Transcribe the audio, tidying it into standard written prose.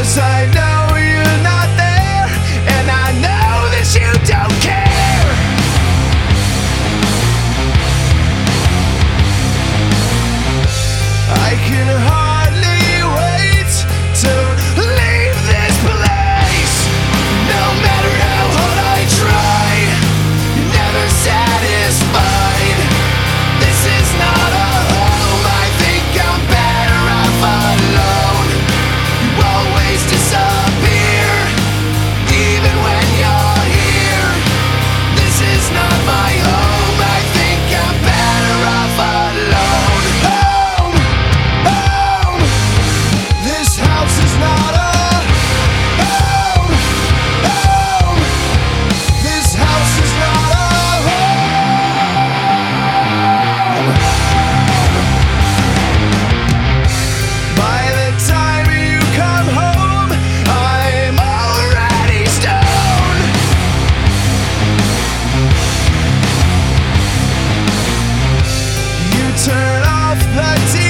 I know you're not there, and I know that you don't care. I can hardly wait to leave this place. No matter how hard I try, you're never satisfied. This is not a home, I think I'm better off alone. You always disappear, even when you're here. This is not my home, I think I'm better off alone. Home, home, this house is not a home, home, this house is not a home. By the time you come home, I'm already stoned. You turn off the TV